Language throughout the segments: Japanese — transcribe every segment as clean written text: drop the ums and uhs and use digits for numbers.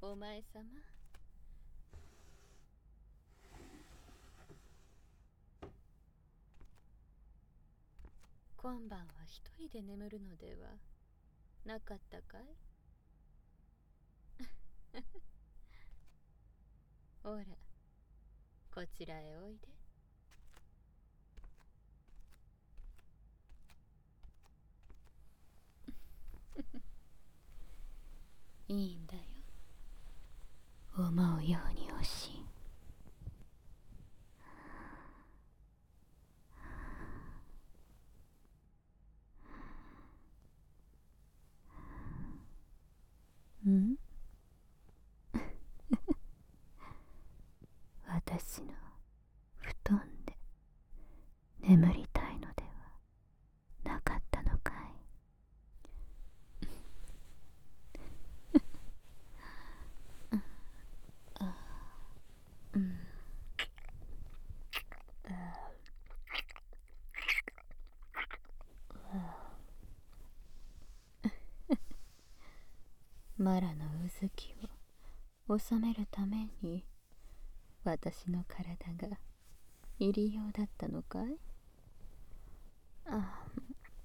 お前様。今晩は一人で眠るのではなかったかい？ほら、こちらへおいで。いいんだよ、思うようにおし。ん？私の布団で眠りたいのではなかったのかい？うん。マラのうずきを収めるために私の体が入り用だったのかい？あ、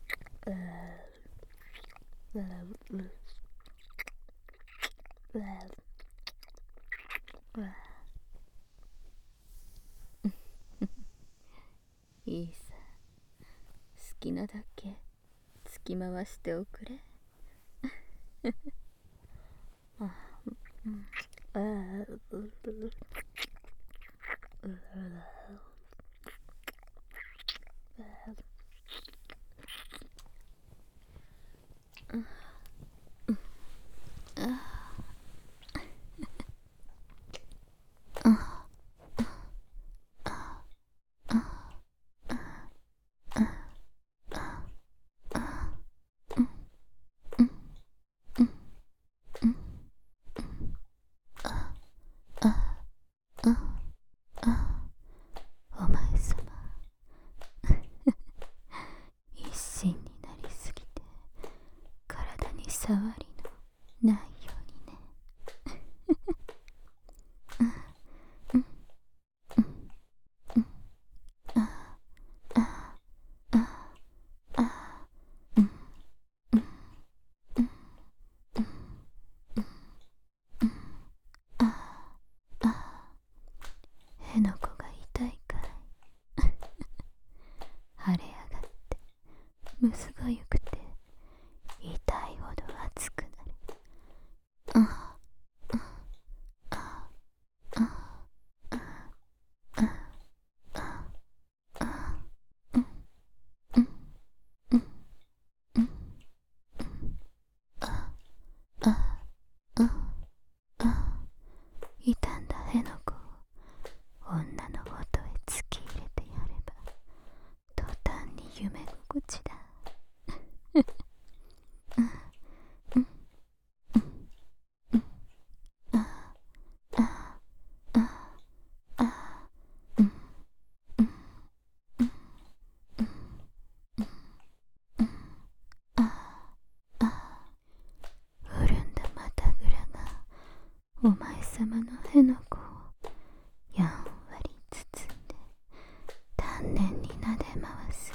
いいさ、好きなだけ突き回しておくれ。お前様、一心になりすぎて体に触りのないようにね。辺の子が痛いかい？腫れ上がってむすがゆくて痛いほど熱くなる。傷んだ辺の子を女の元へ突き入れてやれば途端に夢心地だ。潤んだまたぐらがお前様の辺の子をやんわり包んで丹念になで回す。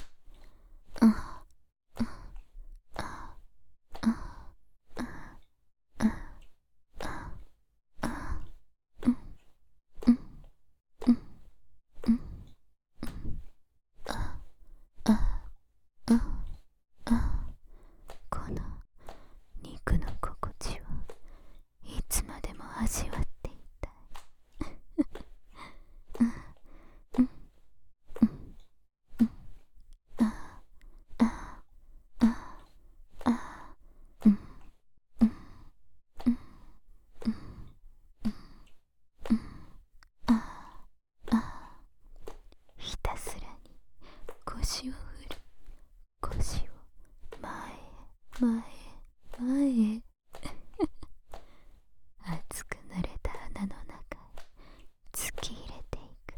この肉の心地をいつまでも味わっていたい。ひたすらに腰を振る。腰を前へ前へ前へ。熱く濡れた穴の中へ突き入れていく。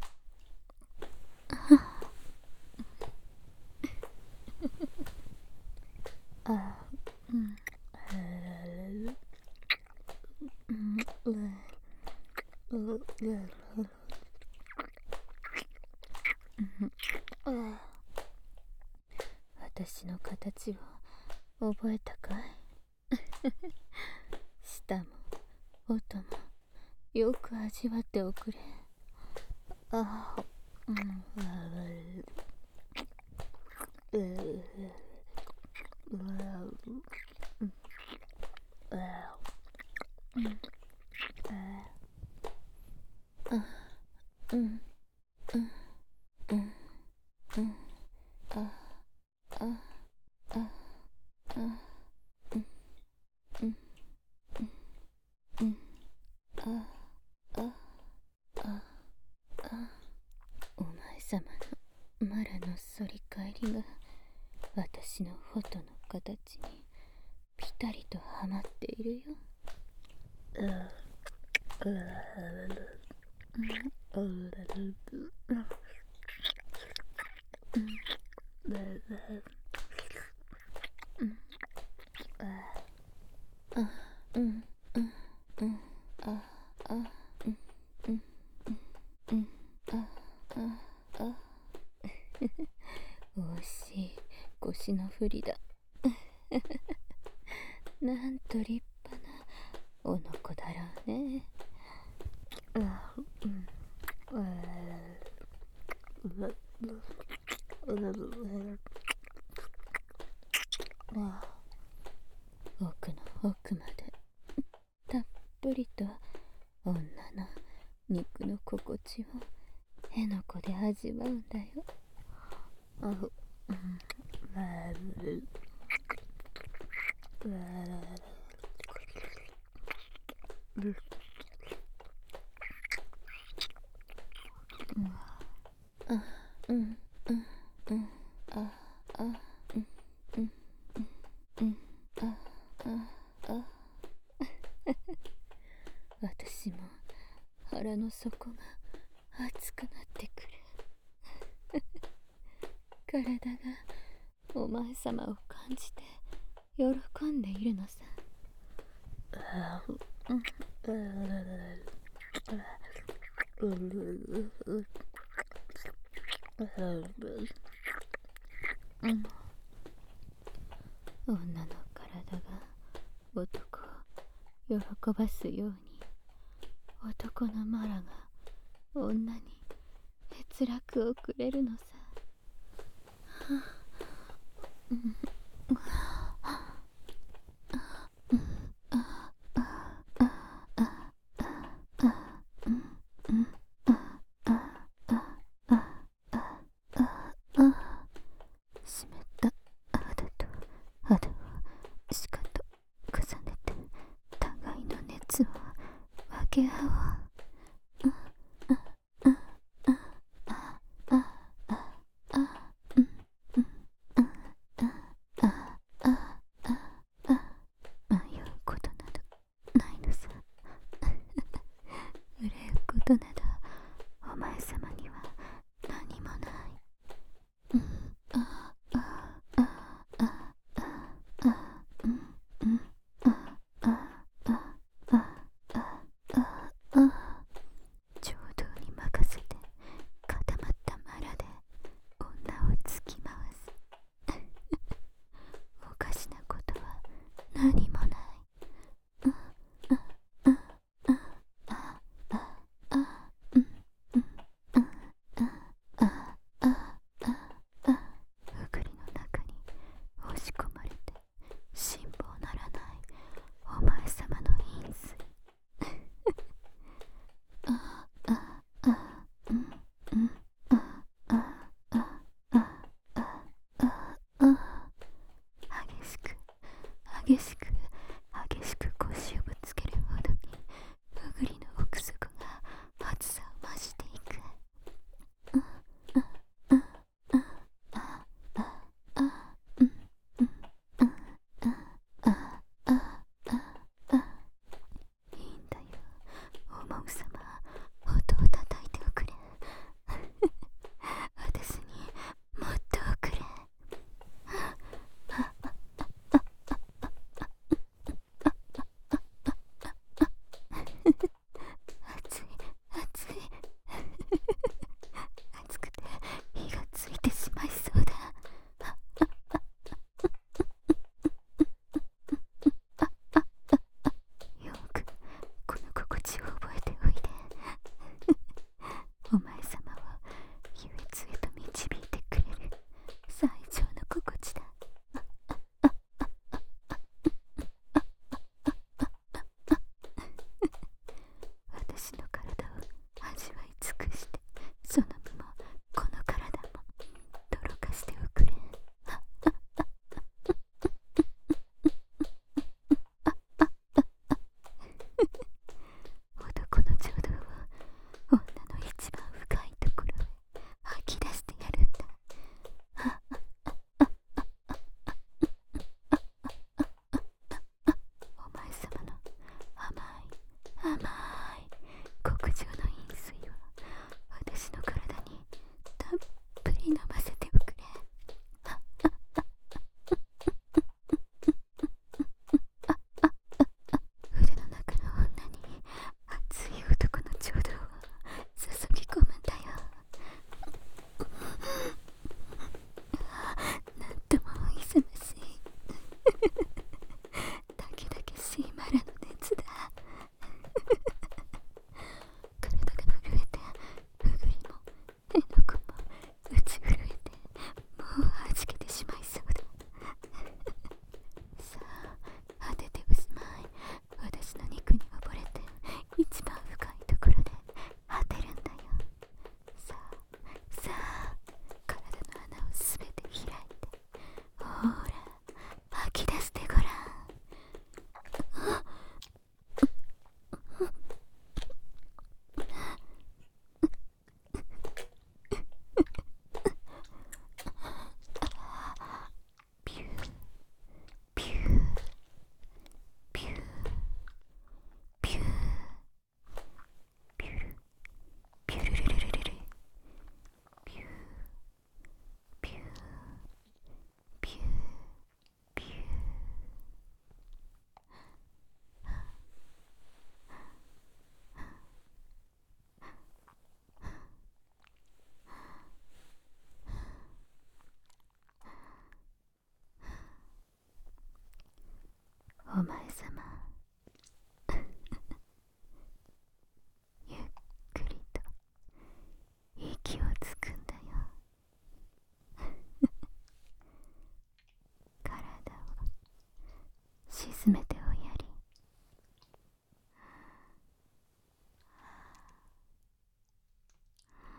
あ、うん、うん、 私の形を覚えたかい？舌も音もよく味わっておくれ。ああ、うん、お前様のマラの反り返りが私のフォトの形にぴたりとはまっているよ。惜しい腰の振りだ。なんと立派なおのこだろうね。奥の奥までたっぷりと女の肉の心地を辺野古で味わうんだよ。私も腹の底が熱くなってくる。体がお前様を感じて喜んでいるのさ。女の体が男を喜ばすように、男のマラが女に閲楽をくれるのさ。湿った肌と肌をしかと重ねて互いの熱を分け合おう。迷うことなどないのさ。憂うことなどお前様には何もない。衝動に任せて固まったマラで女を突き回す。おかしなことは何もない。うぐりの中に押し込まれて辛抱ならないお前様の陰水。激しく激しく激しく腰をぶつけるほどにうぐりの奥底が熱さを増していく。いいんだよ、おもぐさま、音を叩いておくれ。私にもっとおくれ。 すべてをやり、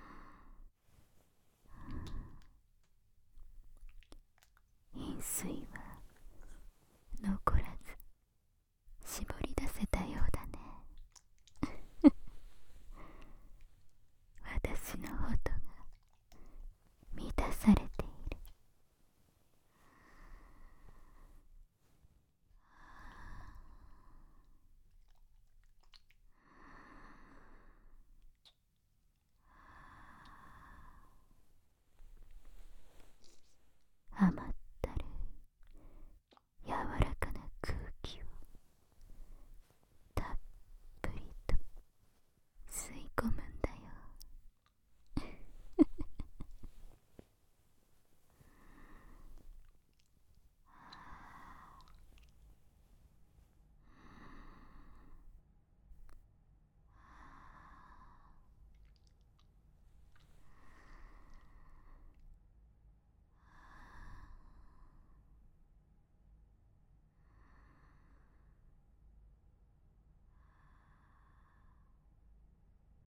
飲水は